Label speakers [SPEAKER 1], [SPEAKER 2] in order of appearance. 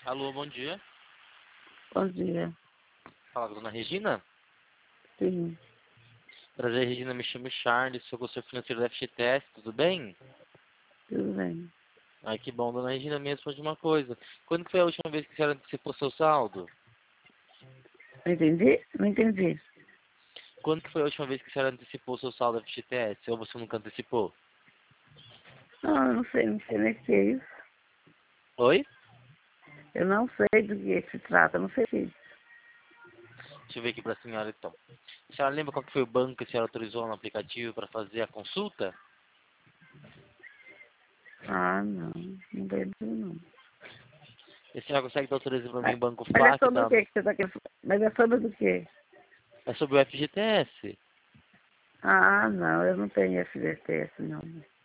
[SPEAKER 1] Alô, bom dia.
[SPEAKER 2] Bom dia.
[SPEAKER 1] Fala, dona Regina.
[SPEAKER 2] Sim,
[SPEAKER 1] Prazer, Regina. Me chamo Charles, sou consultor financeiro da FGTS, tudo bem?
[SPEAKER 2] tudo bem.
[SPEAKER 1] Ai, que bom, dona Regina. Me responde uma coisa. Quando que foi a última vez que a senhora antecipou seu saldo?
[SPEAKER 2] Não entendi? Não entendi.
[SPEAKER 1] Quando que foi a última vez que a senhora antecipou seu saldo da FGTS? Ou você nunca antecipou?
[SPEAKER 2] Não, eu não sei nem o que é isso.
[SPEAKER 1] Oi?
[SPEAKER 2] Eu não sei do que se trata, não sei o que é isso.
[SPEAKER 1] Deixa eu ver aqui pra senhora, então. A senhora lembra qual que foi o banco que a senhora autorizou no aplicativo para fazer a consulta?
[SPEAKER 2] Ah, não lembro não.
[SPEAKER 1] E a senhora consegue dar autorização para mim
[SPEAKER 2] Mas,
[SPEAKER 1] o banco
[SPEAKER 2] mas é
[SPEAKER 1] FAC?
[SPEAKER 2] sobre o
[SPEAKER 1] Tá?
[SPEAKER 2] que você está querendo? Mas é sobre o quê?
[SPEAKER 1] É sobre o FGTS.
[SPEAKER 2] Ah, não, eu não tenho FGTS não.